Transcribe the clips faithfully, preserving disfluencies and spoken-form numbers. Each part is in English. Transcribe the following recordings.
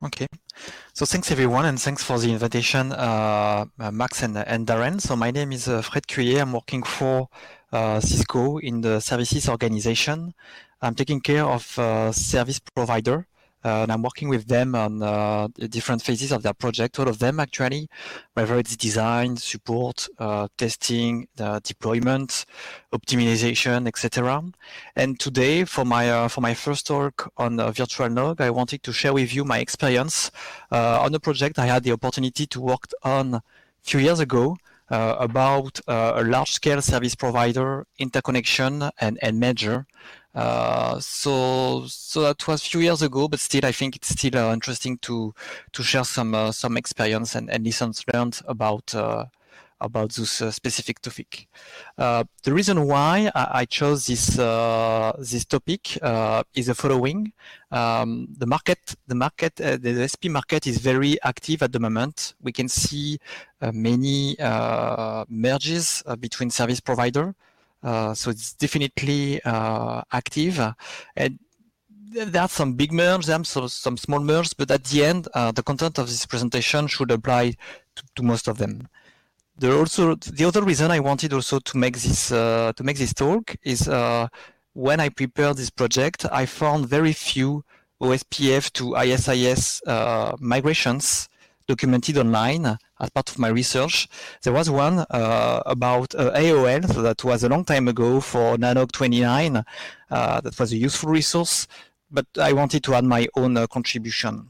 Okay. So thanks everyone, and thanks for the invitation, uh, Max and, and Darren. So my name is uh, Fred Cuyer. I'm working for uh, Cisco in the services organization. I'm taking care of uh, service provider, uh, and I'm working with them on uh, the different phases of their project, all of them actually, whether it's design, support, uh, testing, uh, deployment, optimization, et cetera. And today, for my uh, for my first talk on uh, Virtual N O G, I wanted to share with you my experience uh, on a project I had the opportunity to work on a few years ago uh, about uh, a large-scale service provider interconnection and, and merger. Uh, so, so that was a few years ago, but still, I think it's still uh, interesting to to share some uh, some experience and, and lessons learned about uh, about this uh, specific topic. Uh, the reason why I, I chose this uh, this topic uh, is the following: um, the market, the market, uh, the S P market is very active at the moment. We can see uh, many uh, merges uh, between service provider. Uh, so it's definitely uh, active, and there are some big merges, there are some, some small merges, but at the end, uh, the content of this presentation should apply to, to most of them. The also the other reason I wanted also to make this uh, to make this talk is uh, when I prepared this project, I found very few O S P F to I S I S uh, migrations documented online as part of my research. There was one uh, about uh, A O L, so that was a long time ago for Nanog twenty-nine. Uh, that was a useful resource, but I wanted to add my own uh, contribution.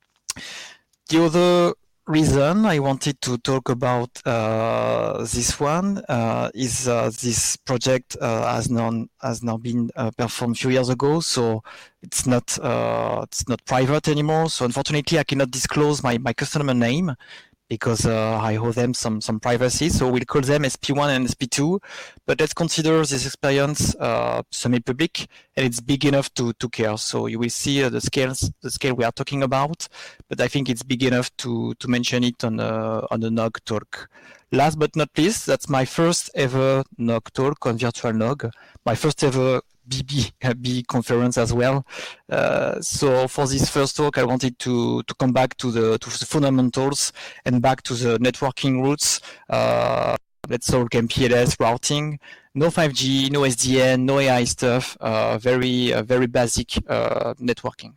The other reason I wanted to talk about uh, this one uh, is uh, this project uh, has now has now been uh, performed a few years ago, so it's not uh, it's not private anymore. So unfortunately, I cannot disclose my my customer name because uh, I owe them some some privacy. So we'll call them S P one and S P two. But let's consider this experience uh, semi-public, and it's big enough to to care. So you will see uh, the scales, the scale we are talking about. But I think it's big enough to to mention it on a on a N O G talk. Last but not least, that's my first ever N O G talk on Virtual N O G. My first ever B B, B conference as well. Uh, so for this first talk, I wanted to to come back to the to the fundamentals and back to the networking roots. Uh, let's talk M P L S routing. No five G, no S D N, no A I stuff. Uh, very uh, very basic uh, networking.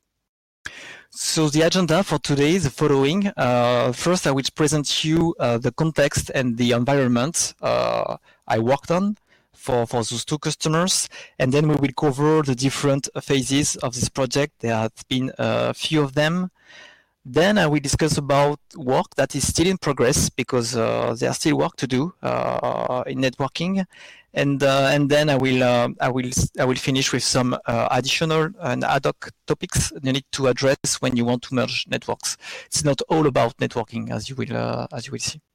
So the agenda for today is the following. Uh, first, I will present you uh, the context and the environment uh, I worked on for, for those two customers, and then we will cover the different phases of this project. There have been a few of them. Then I will discuss about work that is still in progress because uh, there are still work to do uh, in networking, and uh, and then I will uh, I will I will finish with some uh, additional and ad hoc topics you need to address when you want to merge networks. It's not all about networking, as you will uh, as you will see.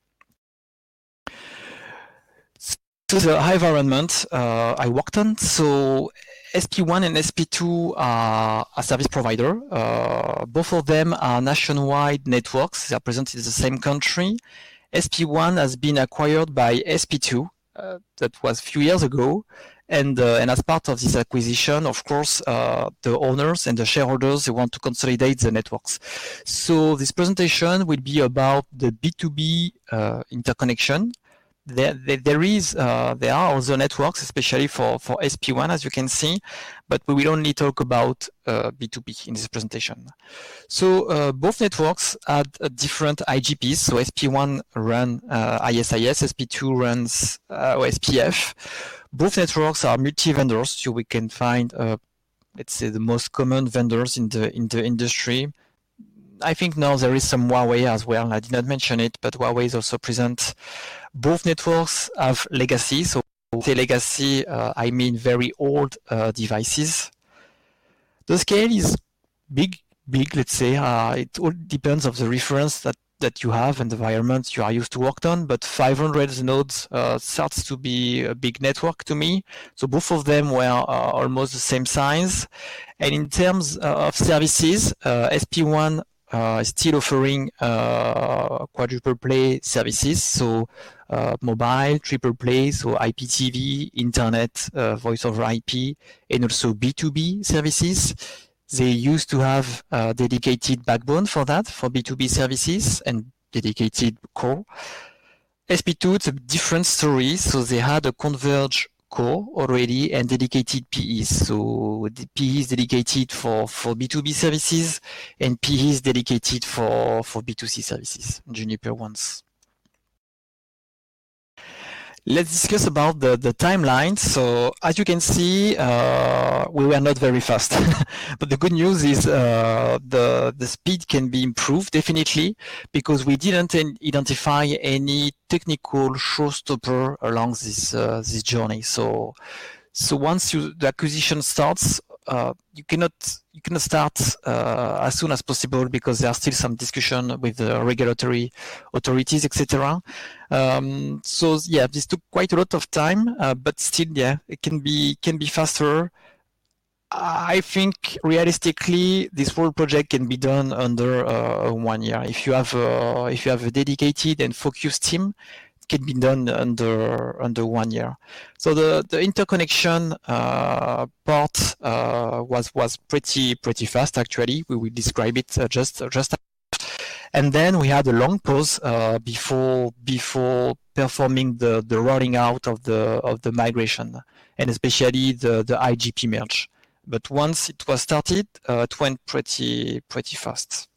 So the high environment uh, I worked on. So S P one and S P two are a service provider. Uh, both of them are nationwide networks. They are present in the same country. S P one has been acquired by S P two. Uh, that was a few years ago. And, uh, and as part of this acquisition, of course, uh, the owners and the shareholders, they want to consolidate the networks. So this presentation will be about the B two B uh, interconnection. There, there, there is, uh, there are other networks, especially for, for S P one, as you can see, but we will only talk about uh, B two B in this presentation. So uh, both networks had uh, different I G Ps. So S P one run uh, I S I S, S P two runs uh, O S P F. Both networks are multi-vendors, so we can find, uh, let's say, the most common vendors in the in the industry. I think now there is some Huawei as well. I did not mention it, but Huawei is also present. Both networks have legacy. So say legacy, uh, I mean very old uh, devices. The scale is big, big, let's say. Uh, it all depends on the reference that, that you have and the environment you are used to work on, but five hundred nodes uh, starts to be a big network to me. So both of them were uh, almost the same size. And in terms uh, of services, uh, S P one Uh, still offering uh, quadruple play services, so uh, mobile, triple play, so I P T V, internet, uh, voice over I P, and also B two B services. They used to have a dedicated backbone for that, for B two B services, and dedicated core. S P two, it's a different story. So they had a converged core already and dedicated P Es. So the P E is dedicated for, for B two B services, and P E is dedicated for, for B two C services, Juniper ones. Let's discuss about the, the timeline. So as you can see, uh, we were not very fast. But the good news is uh, the, the speed can be improved, definitely, because we didn't identify any technical showstopper along this, uh, this journey. So, so once you, the acquisition starts, uh, you cannot you cannot start uh, as soon as possible because there are still some discussion with the regulatory authorities, et cetera. Um, so yeah, this took quite a lot of time, uh, but still, yeah, it can be can be faster. I think realistically, this whole project can be done under uh, one year. If you have uh, if you have a dedicated and focused team, can be done under under one year. So the the interconnection uh, part uh, was was pretty pretty fast actually. We will describe it uh, just just. And then we had a long pause uh, before before performing the the rolling out of the of the migration, and especially the the I G P merge. But once it was started, uh, it went pretty pretty fast.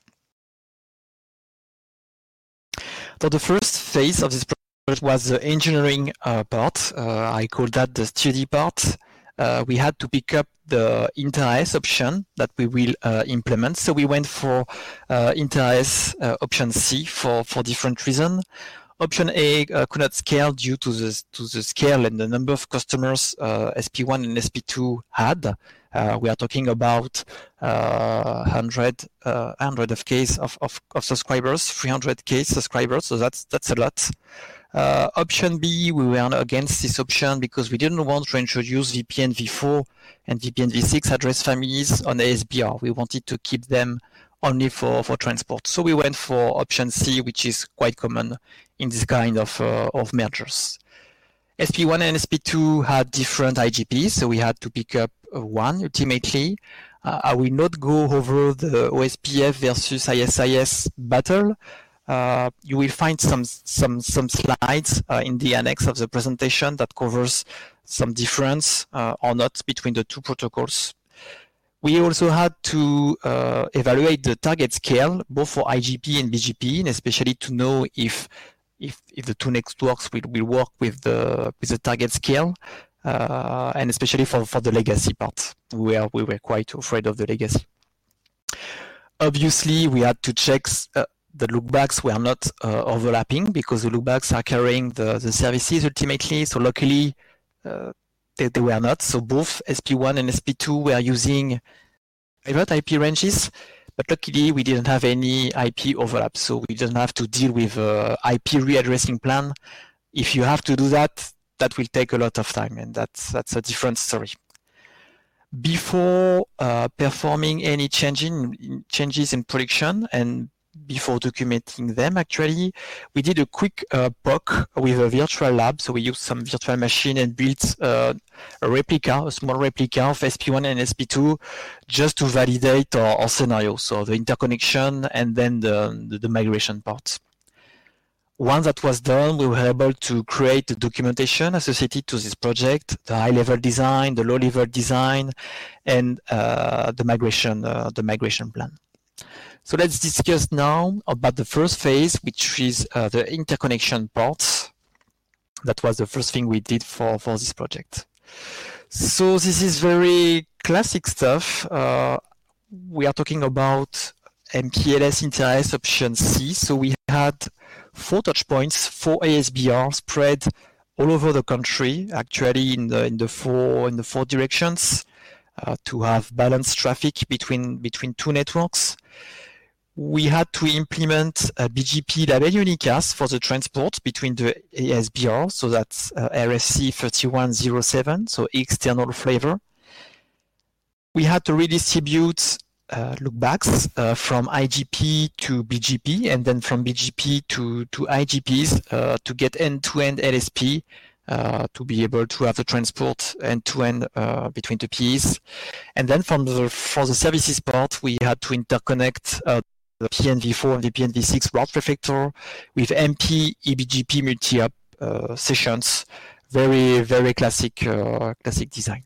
So the first phase of this project was the engineering uh, part. Uh, I call that the study part. Uh, we had to pick up the InterAS option that we will uh, implement. So we went for uh, InterAS uh, option C for, for different reasons. Option A uh, could not scale due to the, to the scale and the number of customers uh, S P one and S P two had. Uh, we are talking about uh, one hundred, uh, one hundred of K of, of, of subscribers, three hundred K subscribers, so that's that's a lot. Uh, option B, we were against this option because we didn't want to introduce V P N v four and V P N v six address families on A S B R. We wanted to keep them only for, for transport. So we went for option C, which is quite common in this kind of, uh, of mergers. S P one and S P two had different I G Ps, so we had to pick up one ultimately. Uh, I will not go over the O S P F versus I S I S battle. Uh, you will find some some some slides uh, in the annex of the presentation that covers some difference uh, or not between the two protocols. We also had to uh, evaluate the target scale, both for I G P and B G P, and especially to know if if, if the two networks will, will work with the with the target scale, uh, and especially for, for the legacy part. We were we were quite afraid of the legacy. Obviously, we had to check uh, the loopbacks were not uh, overlapping because the loopbacks are carrying the, the services ultimately. So luckily, uh, they, they were not. So both S P one and S P two were using private I P ranges, but luckily we didn't have any I P overlap. So we didn't have to deal with uh, I P readdressing plan. If you have to do that, that will take a lot of time, and that's that's a different story. Before uh, performing any change in, changes in production and before documenting them, actually, we did a quick uh, P O C with a virtual lab. So we used some virtual machine and built uh, a replica, a small replica of S P one and S P two, just to validate our, our scenario. So the interconnection and then the, the, the migration part. Once that was done, we were able to create the documentation associated to this project, the high-level design, the low-level design, and uh, the migration, uh, the migration plan. So let's discuss now about the first phase, which is uh, the interconnection part. That was the first thing we did for, for this project. So this is very classic stuff. Uh, we are talking about M P L S InterAS option C. So we had four touch points, four A S B R spread all over the country, actually in the in the four in the four directions, uh, to have balanced traffic between between two networks. We had to implement a B G P label unicast for the transport between the A S B R, so that's uh, R F C thirty-one oh seven, so external flavor. We had to redistribute uh, loopbacks uh, from I G P to B G P, and then from B G P to, to I G Ps uh, to get end-to-end L S P uh, to be able to have the transport end-to-end uh, between the P Es. And then from the, for the services part, we had to interconnect uh, the P N V four and the P N V six route prefector with M P E B G P multi-hub uh, sessions. Very, very classic, uh, classic design.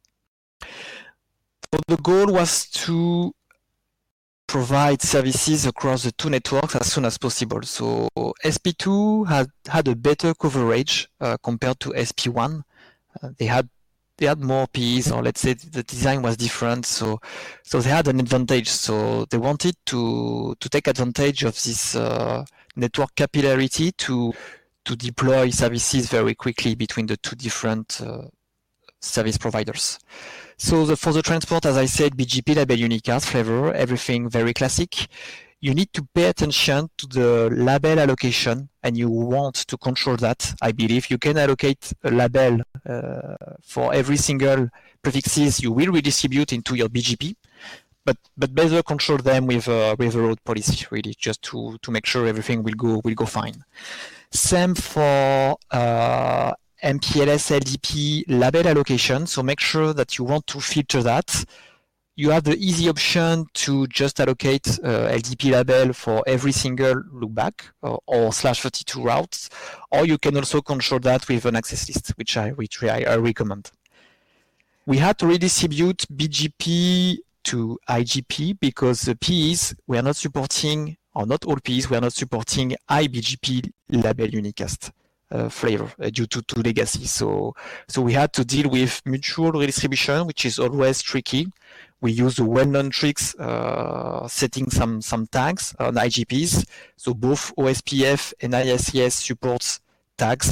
So the goal was to provide services across the two networks as soon as possible. So S P two had had a better coverage uh, compared to S P one. Uh, they had they had more P Es, or let's say the design was different. So so they had an advantage. So they wanted to to take advantage of this uh, network capillarity to to deploy services very quickly between the two different uh, service providers. So the, for the transport, as I said, B G P label unicast flavor, everything very classic. You need to pay attention to the label allocation, and you want to control that. I believe you can allocate a label uh, for every single prefixes you will redistribute into your B G P, but but better control them with uh, with a road policy, really, just to to make sure everything will go will go fine. Same for uh, M P L S L D P label allocation, so make sure that you want to filter that. You have the easy option to just allocate uh, L D P label for every single loopback or, or slash thirty-two routes, or you can also control that with an access list, which I, which I, I recommend. We had to redistribute B G P to I G P because the P Es were not supporting, or not all P Es were not supporting I B G P label unicast. Uh, flavor uh, due to, to legacy. So, so we had to deal with mutual redistribution, which is always tricky. We use the well-known tricks, uh, setting some, some tags on I G Ps. So both O S P F and I S E S supports tags.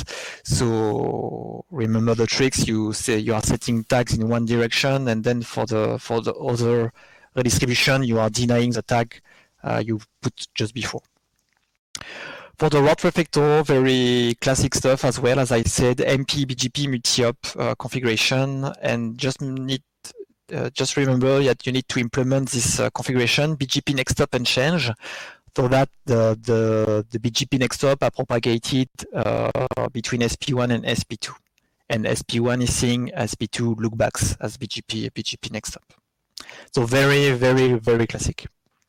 So remember the tricks, you say you are setting tags in one direction, and then for the, for the other redistribution, you are denying the tag uh, you put just before. For the route prefector, very classic stuff as well. As I said, M P B G P multi-hop uh, configuration, and just need uh, just remember that you need to implement this uh, configuration B G P next stop and change, so that the the, the B G P next stop are propagated uh, between S P one and S P two, and S P one is seeing S P two lookbacks as B G P B G P next stop. So very very very classic.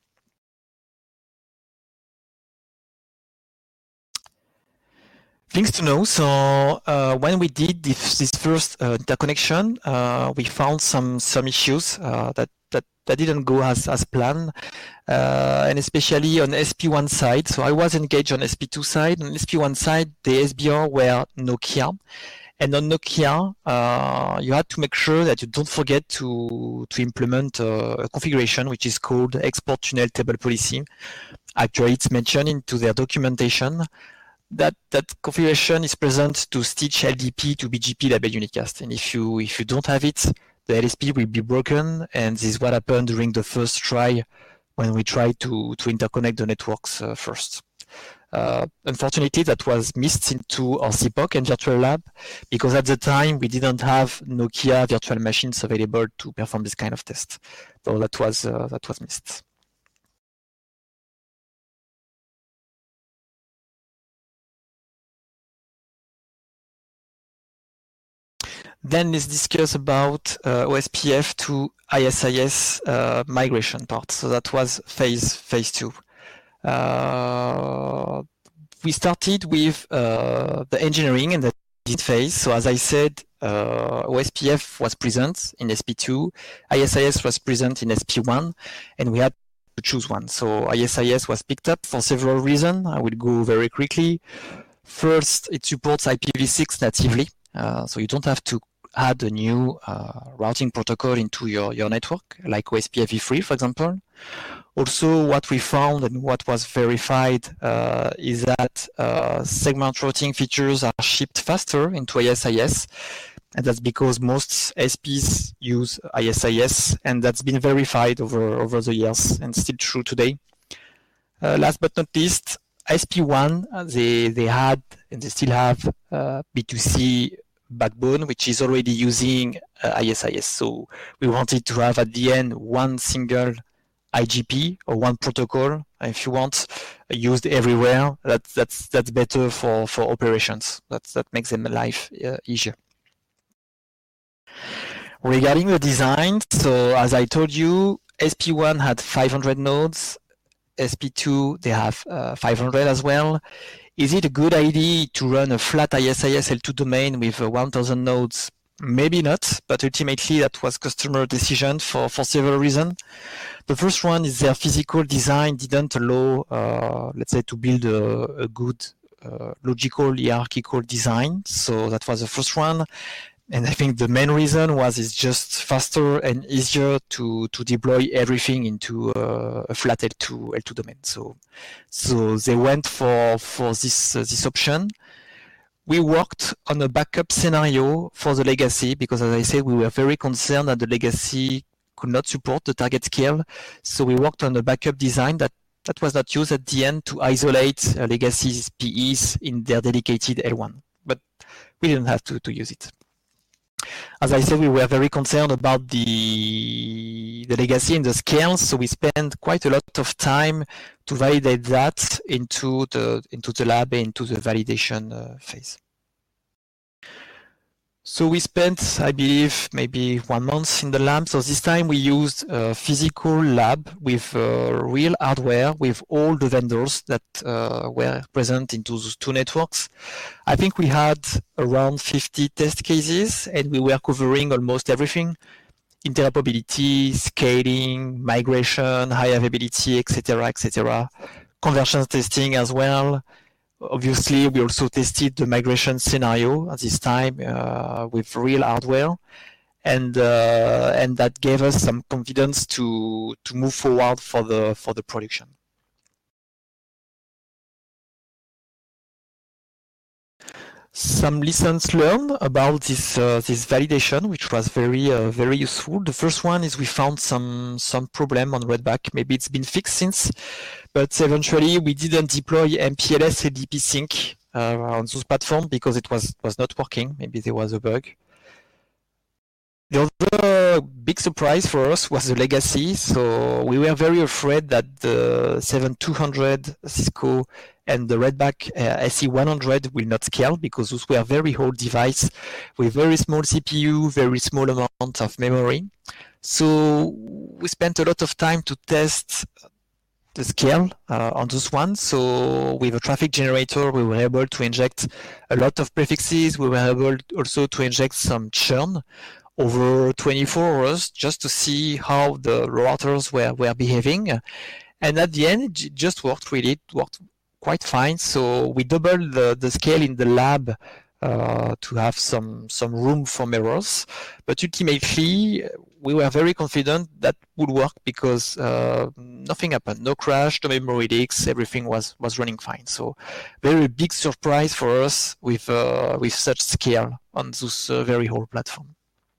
Things to know. So uh, when we did this, this first uh, interconnection, uh, we found some some issues uh, that, that that didn't go as as planned, uh, and especially on S P one side. So I was engaged on S P two side. On S P one side, the S B R were Nokia, and on Nokia, uh, you had to make sure that you don't forget to to implement uh, a configuration which is called export tunnel table policy. Actually, it's mentioned into their documentation. That that configuration is present to stitch L D P to B G P label unicast, and if you if you don't have it, the L S P will be broken, and this is what happened during the first try when we tried to to interconnect the networks uh, first. Uh, unfortunately, that was missed into our C P O C and virtual lab because at the time we didn't have Nokia virtual machines available to perform this kind of test, so that was uh, that was missed. Then let's discuss about uh, O S P F to I S I S uh, migration part. So that was phase phase two. Uh, we started with uh, the engineering and the design phase. So as I said, uh, O S P F was present in S P two, I S I S was present in S P one, and we had to choose one. So I S I S was picked up for several reasons. I will go very quickly. First, it supports I P v six natively, uh, so you don't have to add a new uh, routing protocol into your, your network, like O S P F v three, for example. Also, what we found and what was verified uh, is that uh, segment routing features are shipped faster into I S I S, and that's because most S Ps use I S I S, and that's been verified over, over the years and still true today. Uh, last but not least, S P one, they, they had and they still have uh, B two C backbone, which is already using uh, I S I S. So we wanted to have at the end one single I G P or one protocol, if you want, used everywhere. That's that's that's better for for operations. That's that makes them life uh, easier. Regarding the design, so as I told you, S P one had five hundred nodes. S P two, they have uh, five hundred as well. Is it a good idea to run a flat I S I S L two domain with uh, one thousand nodes? Maybe not, but ultimately that was customer decision for, for several reasons. The first one is their physical design didn't allow, uh, let's say, to build a, a good uh, logical hierarchical design. So that was the first one. And I think the main reason was it's just faster and easier to, to deploy everything into uh, a flat L two L two domain. So, so they went for for this uh, this option. We worked on a backup scenario for the legacy because, as I said, we were very concerned that the legacy could not support the target scale. So we worked on a backup design that that was not used at the end to isolate uh, legacy P Es in their dedicated L one. But we didn't have to to use it. As I said, we were very concerned about the, the legacy and the scales, so we spent quite a lot of time to validate that into the, into the lab and into the validation uh, phase. So we spent, I believe, maybe one month in the lab. So this time we used a physical lab with uh, real hardware with all the vendors that uh, were present into those two networks. I think we had around fifty test cases and we were covering almost everything: interoperability, scaling, migration, high availability, et cetera, et cetera. Conversion testing as well. Obviously, we also tested the migration scenario at this time uh, with real hardware, and uh, and that gave us some confidence to to move forward for the for the production. Some lessons learned about this uh, this validation, which was very uh, very useful. The first one is we found some some problem on Redback. Maybe it's been fixed since, but eventually we didn't deploy M P L S L D P sync uh, on those platforms because it was was not working. Maybe there was a bug. The other big surprise for us was the legacy. So we were very afraid that the seven two hundred Cisco and the Redback uh, S E one hundred will not scale because those were very old devices with very small C P U, very small amount of memory. So we spent a lot of time to test the scale uh, on those ones. So with a traffic generator, we were able to inject a lot of prefixes. We were able also to inject some churn over twenty-four hours just to see how the routers were, were behaving. And at the end, it just worked really, it worked quite fine. So we doubled the, the scale in the lab uh, to have some, some room for errors. But ultimately, we were very confident that would work because uh, nothing happened, no crash, no memory leaks, everything was, was running fine. So very big surprise for us with, uh, with such scale on this uh, very old platform.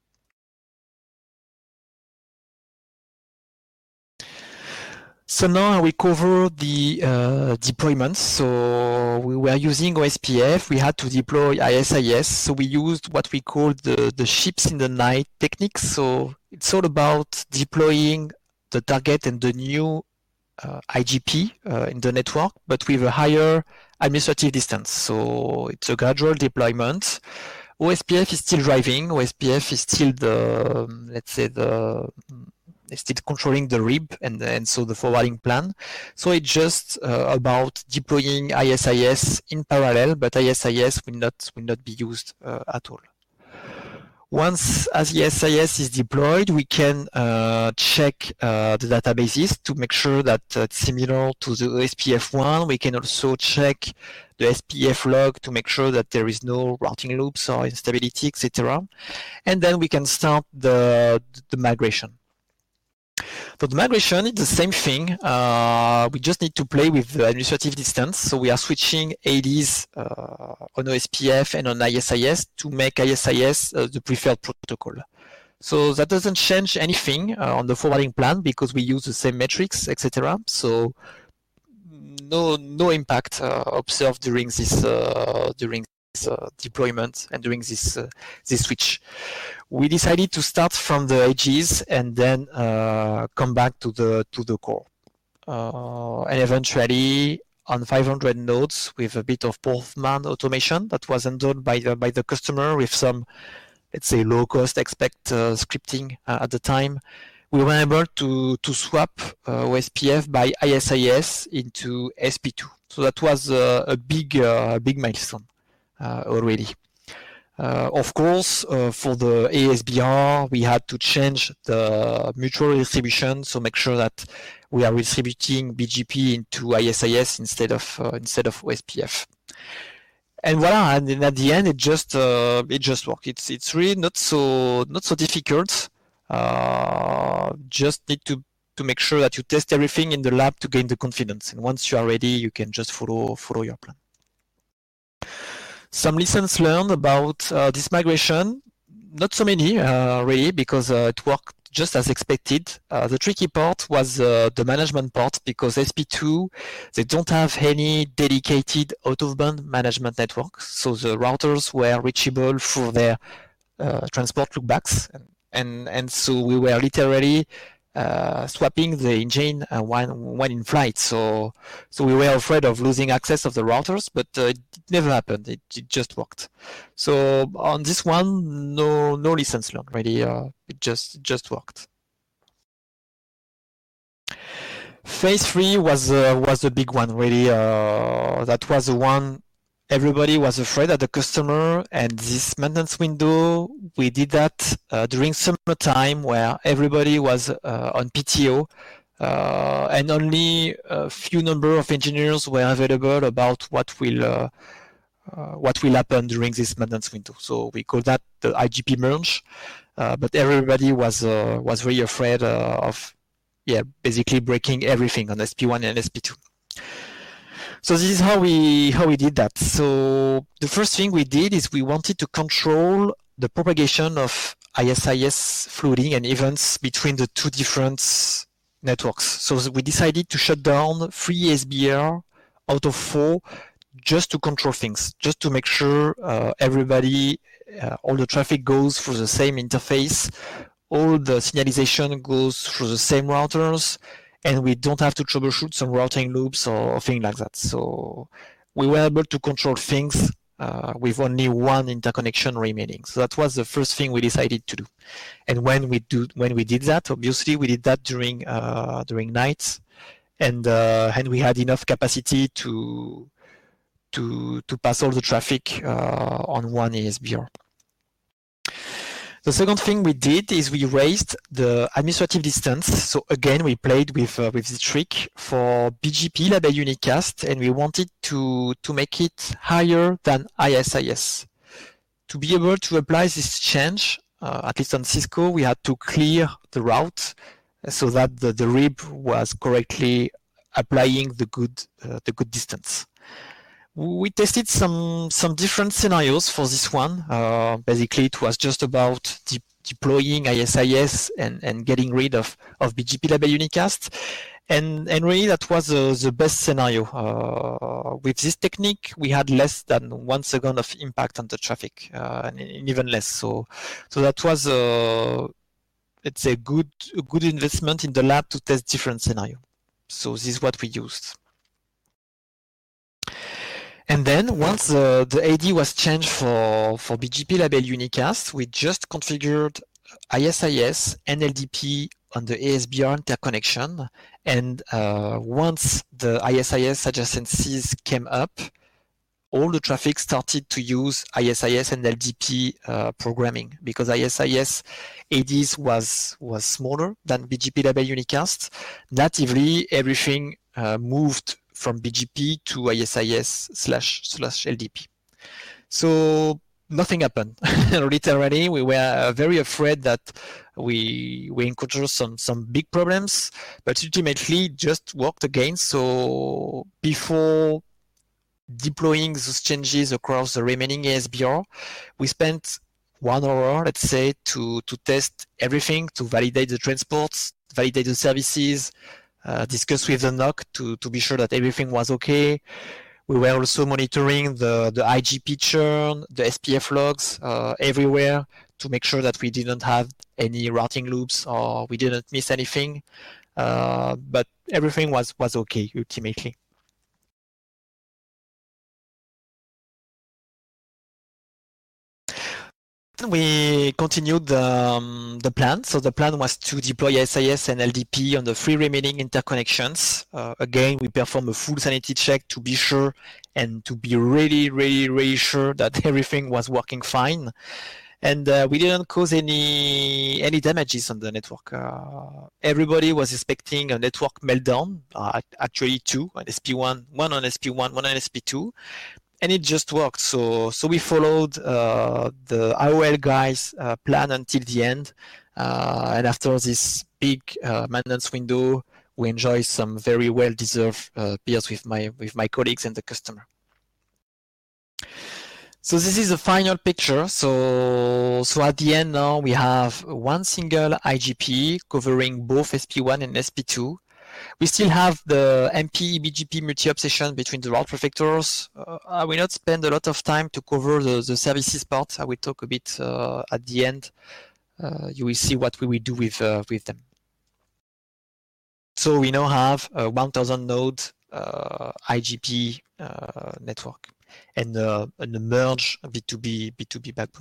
So now we cover the uh, deployments. So we were using O S P F. We had to deploy I S I S. So we used what we call the, the ships in the night techniques. So it's all about deploying the target and the new uh, I G P uh, in the network, but with a higher administrative distance. So it's a gradual deployment. O S P F is still driving. O S P F is still the, let's say, the It's still controlling the R I B and, and so the forwarding plan. So it's just uh, about deploying I S I S in parallel, but I S I S will not will not be used uh, at all. Once as I S I S is deployed, we can uh, check uh, the databases to make sure that uh, it's similar to the O S P F one. We can also check the S P F log to make sure that there is no routing loops or instability, et cetera. And then we can start the, the migration. So the migration is the same thing. Uh, we just need to play with the administrative distance. So we are switching A Ds uh, on O S P F and on I S I S to make I S I S uh, the preferred protocol. So that doesn't change anything uh, on the forwarding plan because we use the same metrics, et cetera. So no no impact uh, observed during this uh, during this uh, deployment and during this uh, this switch. we decided to start from the edges and then uh, come back to the to the core. Uh, and eventually, on five hundred nodes, with a bit of Postman automation that was handled by the by the customer with some, let's say, low-cost expect uh, scripting uh, at the time, we were able to to swap uh, O S P F by I S I S into E S P two. So that was uh, a big uh, big milestone uh, already. Uh, of course, uh, for the A S B R, we had to change the mutual distribution, so make sure that we are distributing B G P into I S I S instead of uh, instead of O S P F. And voila! And then at the end, it just uh, it just worked. It's it's really not so not so difficult. Uh, just need to to make sure that you test everything in the lab to gain the confidence. And once you are ready, you can just follow follow your plan. Some lessons learned about uh, this migration, not so many uh, really, because uh, it worked just as expected. Uh, the tricky part was uh, the management part, because E S P two, they don't have any dedicated out-of-band management network, so the routers were reachable through their uh, transport loopbacks, and, and, and so we were literally Uh, swapping the engine uh, when, when in flight. So, so we were afraid of losing access of the routers, but uh, it never happened. It, it just worked. So on this one, no no lessons learned. Really, uh, it just it just worked. Phase three was uh, was the big one. Really, uh, that was the one. Everybody was afraid at the customer, and this maintenance window, we did that uh, during summertime where everybody was uh, on P T O, uh, and only a few number of engineers were available about what will uh, uh, what will happen during this maintenance window. So we call that the I G P merge, uh, but everybody was uh, was very afraid uh, of, yeah, basically breaking everything on S P one and S P two. So this is how we how we did that. So the first thing we did is we wanted to control the propagation of I S I S flooding and events between the two different networks. So we decided to shut down three E S B R out of four just to control things, just to make sure uh, everybody, uh, all the traffic goes through the same interface, all the signalization goes through the same routers, and we don't have to troubleshoot some routing loops or, or things like that. So we were able to control things uh, with only one interconnection remaining. So that was the first thing we decided to do. And when we do, when we did that, obviously we did that during uh, during nights, and uh, and we had enough capacity to to to pass all the traffic uh, on one E S B R. The second thing we did is we raised the administrative distance. So again, we played with uh, with this trick for B G P label unicast, and we wanted to to make it higher than I S I S. To be able to apply this change, uh, at least on Cisco, we had to clear the route so that the, the R I B was correctly applying the good uh, the good distance. We tested some some different scenarios for this one. Uh, basically, it was just about de deploying I S I S and, and getting rid of, of B G P label unicast. And, and really, that was uh, the best scenario. Uh, with this technique, we had less than one second of impact on the traffic, uh, and even less. So, so that was, uh, let's say, good, a good investment in the lab to test different scenarios. So this is what we used. And then once uh, the A D was changed for, for B G P label unicast, we just configured I S I S and L D P on the A S B R interconnection. And uh, once the I S I S adjacencies came up, all the traffic started to use I S I S and L D P uh, programming, because I S I S A Ds was, was smaller than B G P label unicast. Natively, everything uh, moved from B G P to I S I S slash slash L D P. So nothing happened. Literally, we were very afraid that we we encountered some some big problems, but ultimately it just worked again. So before deploying those changes across the remaining A S B R, we spent one hour, let's say, to to test everything, to validate the transports, validate the services, Uh, discuss with the N O C to, to be sure that everything was okay. We were also monitoring the, the I G P churn, the S P F logs uh, everywhere to make sure that we didn't have any routing loops or we didn't miss anything. Uh, but everything was, was okay ultimately. We continued the, um, the plan. So the plan was to deploy S I S and L D P on the three remaining interconnections. Uh, again, we perform a full sanity check to be sure and to be really, really, really sure that everything was working fine. And uh, we didn't cause any any damages on the network. Uh, everybody was expecting a network meltdown, uh, actually two, on S P one, one on S P one, one on S P two. And it just worked. So, so we followed uh, the I O L guys' uh, plan until the end. Uh, and after this big uh, maintenance window, we enjoy some very well-deserved uh, beers with my with my colleagues and the customer. So this is the final picture. So, so at the end now we have one single I G P covering both S P one and S P two. We still have the M P E B G P multi-hop session between the route prefectures. Uh, I will not spend a lot of time to cover the, the services part. I will talk a bit uh, at the end. Uh, you will see what we will do with, uh, with them. So we now have a one thousand node uh, I G P uh, network and, uh, and a merge B two B, B two B backbone.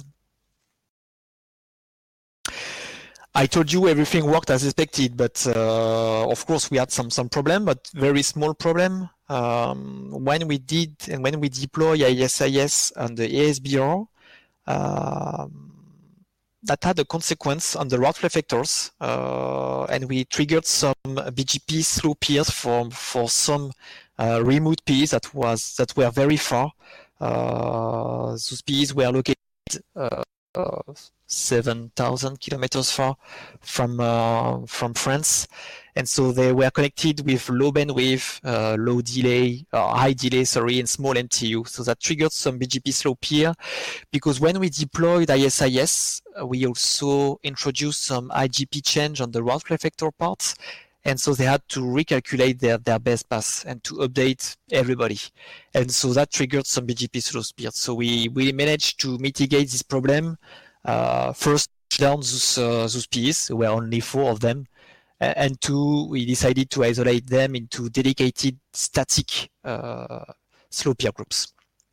I told you everything worked as expected, but uh, of course we had some some problem, but very small problem. Um, when we did and when we deploy I S I S on the A S B R, uh, that had a consequence on the route prefectors, uh, and we triggered some B G P slow peers for for some uh, remote P Es that was that were very far. Uh, those P Es were located Uh, Uh, seven thousand kilometers far from uh, from France, and so they were connected with low bandwidth, uh, low delay, uh, high delay, sorry, and small M T U. So that triggered some B G P slow peer, because when we deployed I S I S, uh, we also introduced some I G P change on the route prefector parts, and so they had to recalculate their their best path and to update everybody, and so that triggered some B G P slow peer. So we we managed to mitigate this problem. Uh, first, down those uh, those P Es. There were only four of them, and two, we decided to isolate them into dedicated static uh, slow peer groups.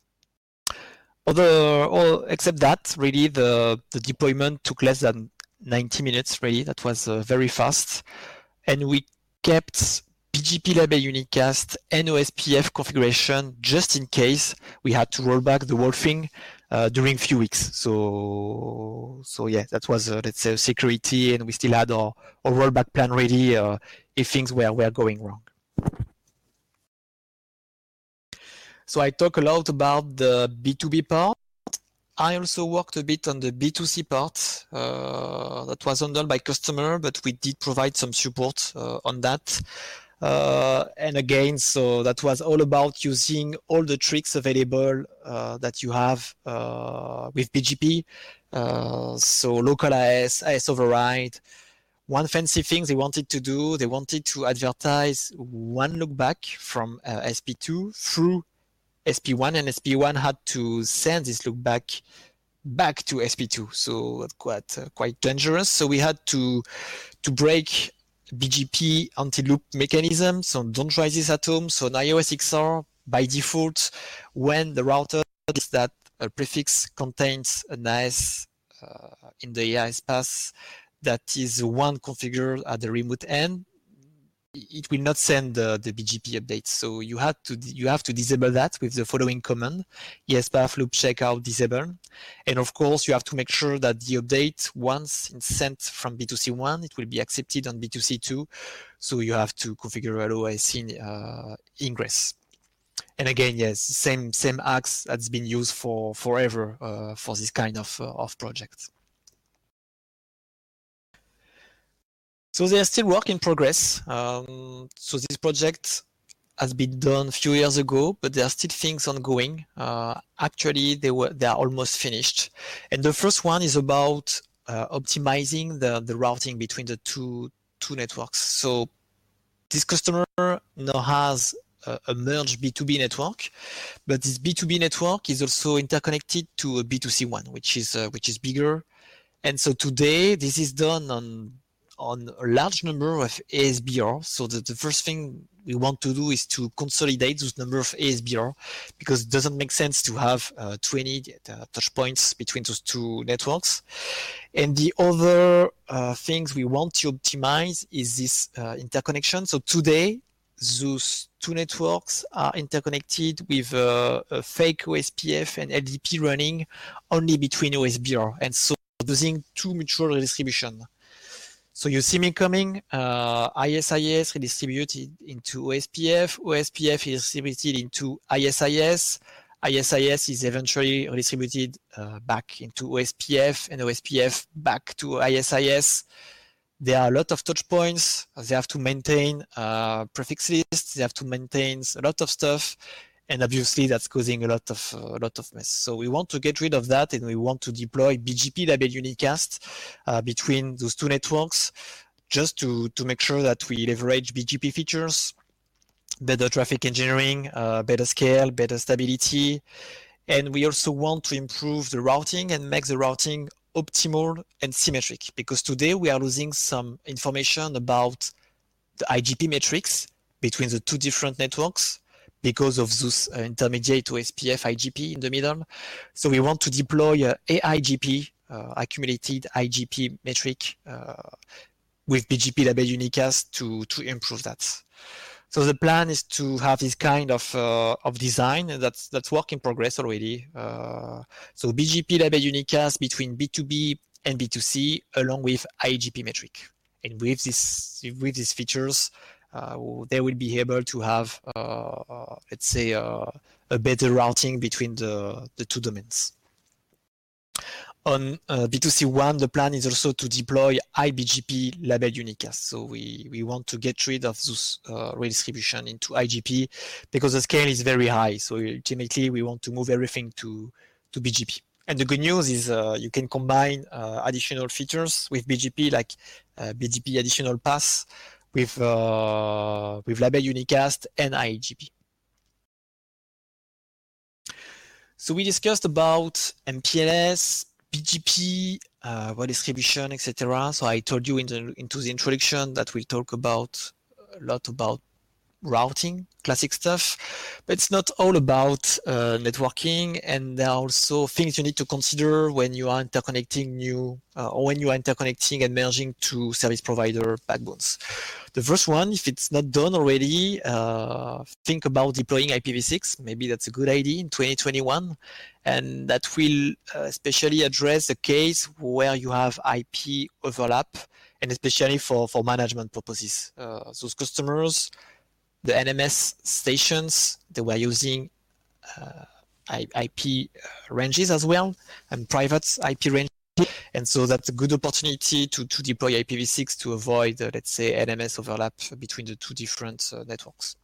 Other, all, except that, really, the the deployment took less than ninety minutes. Really, that was uh, very fast. And we kept B G P label unicast and O S P F configuration just in case we had to roll back the whole thing uh, during a few weeks. So, so yeah, that was uh, let's say security, and we still had our, our rollback plan ready uh, if things were were going wrong. So I talk a lot about the B two B part. I also worked a bit on the B two C part. Uh, that was handled by customer, but we did provide some support uh, on that. Uh, and again, so that was all about using all the tricks available uh, that you have uh, with B G P. Uh, so local I S, I S override. One fancy thing they wanted to do, they wanted to advertise one lookback from uh, S P two through S P one, and S P one had to send this look back back to S P two, so that's quite uh, quite dangerous. So we had to to break B G P anti-loop mechanism. So don't try this at home. So on iOS X R, by default, when the router is that a prefix contains an A S uh, in the A S path that is one configured at the remote end, it will not send the, the B G P updates. So you have to you have to disable that with the following command: espath loop checkout disable. And of course, you have to make sure that the update, once it's sent from B two C one, it will be accepted on B two C two. So you have to configure allow I S in uh, ingress. And again, yes, same same axe that's been used for forever uh, for this kind of uh, of project. So they are still work in progress. Um, so this project has been done a few years ago, but there are still things ongoing. Uh, actually, they were they are almost finished. And the first one is about uh, optimizing the, the routing between the two two networks. So this customer now has a, a merged B two B network, but this B two B network is also interconnected to a B two C one, which is uh, which is bigger And so today, this is done on on a large number of A S B R. So the, the first thing we want to do is to consolidate those number of A S B R, because it doesn't make sense to have uh, twenty uh, touch points between those two networks. And the other uh, things we want to optimize is this uh, interconnection. So today, those two networks are interconnected with uh, a fake O S P F and L D P running only between O S B R, and so using two mutual redistribution. So you see me coming, uh, I S I S redistributed into O S P F, O S P F is distributed into I S I S, I S I S is eventually redistributed uh, back into O S P F, and O S P F back to I S I S. There are a lot of touch points. They have to maintain uh, prefix lists. They have to maintain a lot of stuff. And obviously that's causing a lot of uh, a lot of mess. So we want to get rid of that, and we want to deploy B G P label unicast uh, between those two networks, just to to make sure that we leverage B G P features, better traffic engineering, uh, better scale, better stability, and we also want to improve the routing and make the routing optimal and symmetric, because today we are losing some information about the I G P metrics between the two different networks, because of those uh, intermediate O S P F I G P in the middle. So we want to deploy uh, A I G P, uh, accumulated I G P metric uh, with B G P label unicast to, to improve that. So the plan is to have this kind of, uh, of design, and that's, that's work in progress already. Uh, so B G P label unicast between B two B and B two C along with I G P metric. And with, this, with these features, Uh, they will be able to have, uh, uh, let's say, uh, a better routing between the, the two domains. On uh, B two C one, the plan is also to deploy I B G P label unicast. So we, we want to get rid of those uh, redistribution into I G P, because the scale is very high. So ultimately, we want to move everything to, to B G P. And the good news is uh, you can combine uh, additional features with B G P, like uh, B G P additional pass, with uh, with label unicast and I G P. So we discussed about M P L S, B G P, uh, redistribution, et cetera. So I told you in the, into the introduction that we'll talk about a lot about routing, classic stuff, but it's not all about uh, networking, and there are also things you need to consider when you are interconnecting new, uh, or when you are interconnecting and merging two service provider backbones. The first one, if it's not done already, uh, think about deploying I P v six. Maybe that's a good idea in twenty twenty-one, and that will uh, especially address the case where you have I P overlap, and especially for, for management purposes. Uh, those customers, the N M S stations, they were using uh, I P ranges as well, and private I P ranges. And so that's a good opportunity to, to deploy I P v six to avoid, uh, let's say, N M S overlap between the two different uh, networks.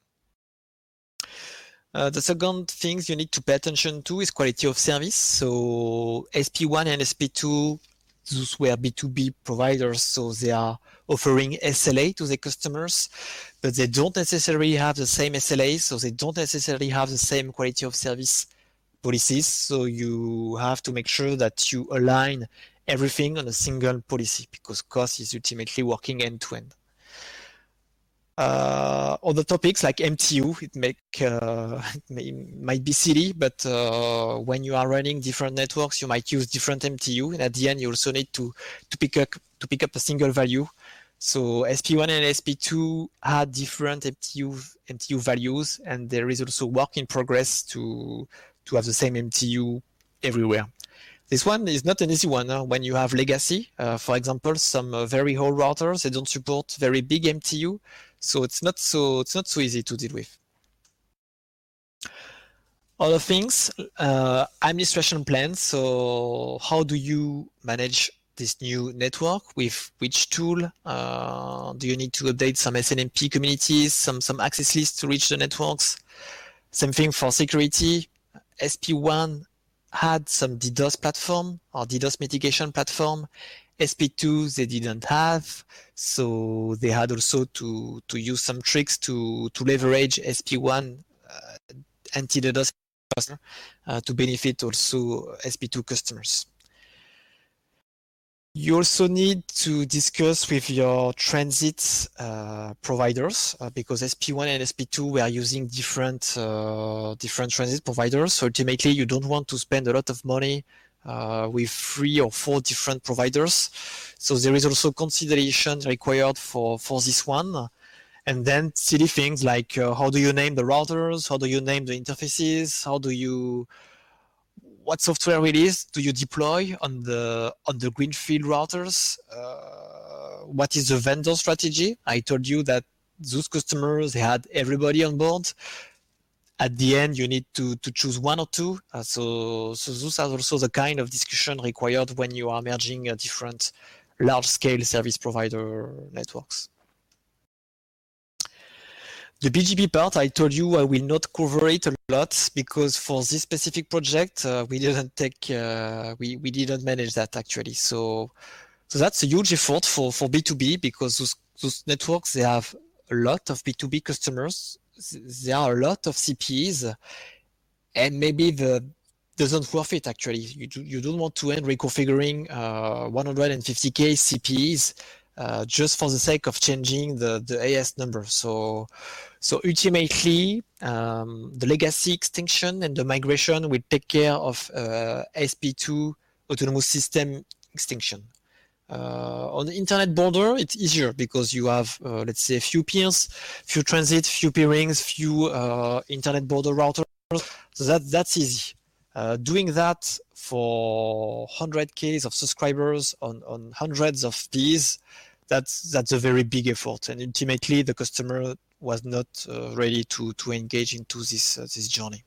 Uh, the second thing you need to pay attention to is quality of service. So S P one and S P two, those were B two B providers, so they are offering S L A to their customers, but they don't necessarily have the same S L A, so they don't necessarily have the same quality of service policies. So you have to make sure that you align everything on a single policy, because cost is ultimately working end to end. Uh, other topics like M T U, it, make, uh, it may, might be silly, but uh, when you are running different networks, you might use different M T U, and at the end, you also need to to pick up to pick up a single value. So S P one and S P two had different M T U M T U values, and there is also work in progress to to have the same M T U everywhere. This one is not an easy one. Huh? When you have legacy, uh, for example, some uh, very old routers, they don't support very big M T U, so it's not so it's not so easy to deal with. Other things, uh, administration plans. So how do you manage this new network? With which tool? Uh, do you need to update some S N M P communities, some some access lists to reach the networks? Same thing for security. S P one had some DDoS platform or DDoS mitigation platform. S P two they didn't have, so they had also to to use some tricks to to leverage S P one uh, anti-DDoS uh, to benefit also S P two customers. You also need to discuss with your transit uh, providers uh, because S P one and S P two were using different uh, different transit providers. So ultimately, you don't want to spend a lot of money uh, with three or four different providers. So there is also consideration required for for this one. And then silly things like uh, how do you name the routers? How do you name the interfaces? How do you what software release do you deploy on the on the greenfield routers? Uh, what is the vendor strategy? I told you that those customers they had everybody on board. At the end, you need to to choose one or two. Uh, so so those are also the kind of discussion required when you are merging uh, different large-scale service provider networks. The B G P part, I told you I will not cover it a lot because for this specific project, uh, we didn't take, uh, we, we didn't manage that actually. So, so that's a huge effort for, for B two B because those, those networks, they have a lot of B two B customers. There are a lot of C Ps and maybe the doesn't worth it actually. You, do, you don't want to end reconfiguring uh, one hundred fifty K C Ps uh, just for the sake of changing the, the A S number. So, so ultimately, um, the legacy extinction and the migration will take care of uh, S P two autonomous system extinction. Uh, on the internet border, it's easier because you have, uh, let's say, few peers, few transit, few peerings, few uh, internet border routers. So that, that's easy. Uh, doing that for one hundred K of subscribers on, on hundreds of Ps, that's that's a very big effort. And ultimately, the customer was not uh, ready to to engage into this uh, this journey.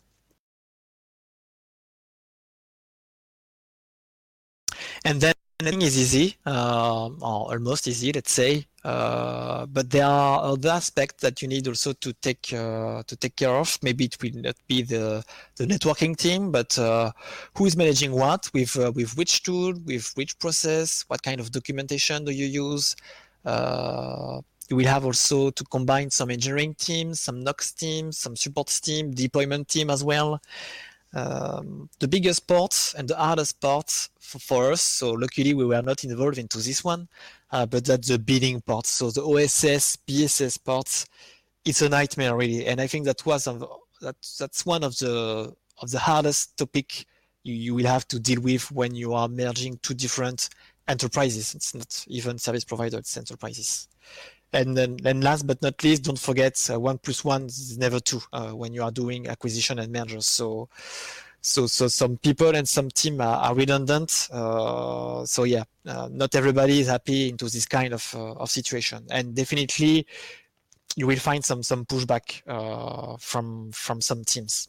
And then netting is easy, uh, or almost easy, let's say. Uh, but there are other aspects that you need also to take uh, to take care of. Maybe it will not be the the networking team, but uh, who is managing what with uh, with which tool, with which process, what kind of documentation do you use? Uh, you will have also to combine some engineering teams, some N O C teams, some support team, deployment team as well. Um, the biggest part and the hardest part for, for us, so luckily we were not involved into this one, uh, but that's the bidding part. So the O S S, B S S part, it's a nightmare really. And I think that was um, that, that's one of the of the hardest topic you, you will have to deal with when you are merging two different enterprises. It's not even service provider, it's enterprises. And then, and last but not least, don't forget uh, one plus one is never two uh, when you are doing acquisition and mergers. So, so, so some people and some team are, are redundant. Uh, so yeah, uh, not everybody is happy into this kind of uh, of situation, and definitely you will find some some pushback uh, from from some teams.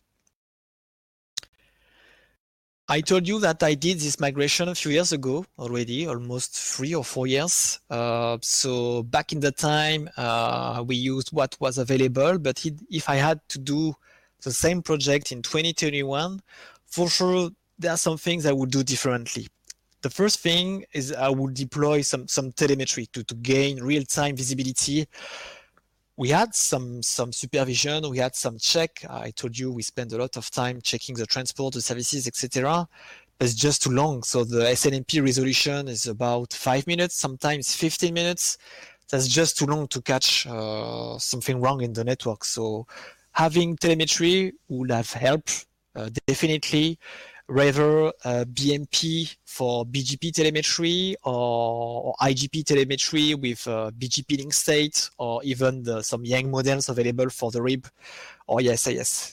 I told you that I did this migration a few years ago already, almost three or four years. Uh, so back in the time, uh, we used what was available, but it, if I had to do the same project in twenty twenty-one, for sure, there are some things I would do differently. The first thing is I would deploy some, some telemetry to, to gain real-time visibility. We had some some supervision, we had some check. I told you we spent a lot of time checking the transport, the services, et cetera. But it's just too long. So the S N M P resolution is about five minutes, sometimes fifteen minutes. That's just too long to catch uh, something wrong in the network. So having telemetry would have helped uh, definitely. Rather uh, B M P for B G P telemetry or, or I G P telemetry with uh, B G P link state, or even the, some Yang models available for the R I B or E S A S.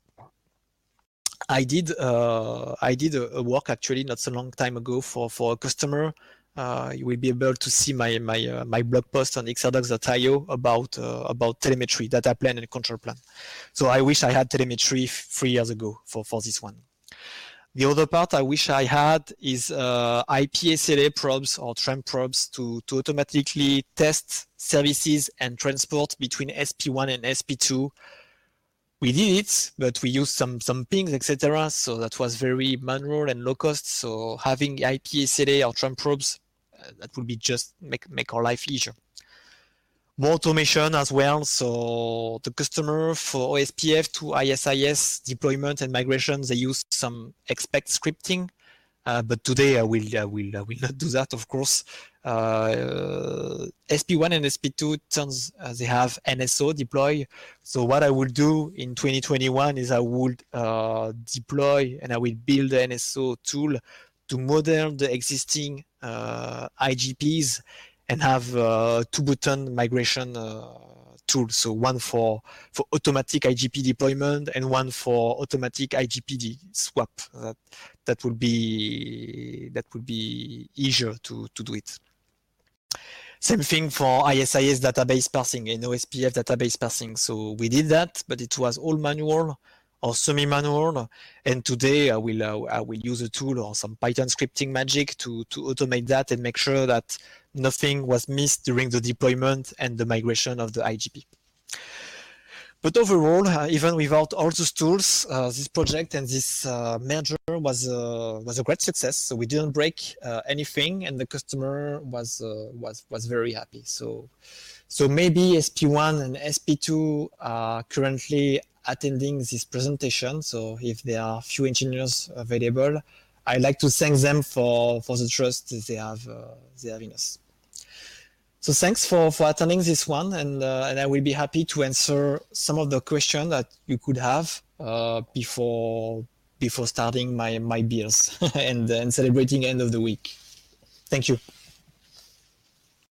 I did uh, I did a, a work actually not so long time ago for for a customer. Uh, you will be able to see my my uh, my blog post on xrdocs dot i o about uh, about telemetry, data plan, and control plan. So I wish I had telemetry three years ago for for this one. The other part I wish I had is uh, I P S L A probes or tram probes to, to automatically test services and transport between S P one and S P two. We did it, but we used some, some pings, et cetera. So that was very manual and low cost. So having I P S L A or tram probes, uh, that would be just make, make our life easier. More automation as well. So the customer for O S P F to I S I S deployment and migration, they use some expect scripting Uh, but today I will I will I will not do that, of course. Uh, S P one and S P two turns uh, they have N S O deploy. So what I will do in twenty twenty-one is I would uh, deploy and I will build an N S O tool to model the existing uh, I G Ps and have uh, two button migration uh, tools. So one for for automatic I G P deployment and one for automatic I G P swap. That that would be that would be easier to to do it. Same thing for I S I S database parsing and O S P F database parsing. So we did that, but it was all manual or semi-manual. And today I will uh, I will use a tool or some Python scripting magic to to automate that and make sure that nothing was missed during the deployment and the migration of the I G P. But overall, uh, even without all those tools, uh, this project and this uh, merger was uh, was a great success. So we didn't break uh, anything, and the customer was uh, was was very happy. So so maybe S P one and S P two are currently attending this presentation. So if there are few engineers available, I'd like to thank them for for the trust they have uh, they have in us. So thanks for, for attending this one, and, uh, and I will be happy to answer some of the questions that you could have uh, before before starting my, my beers and, and celebrating end of the week. Thank you.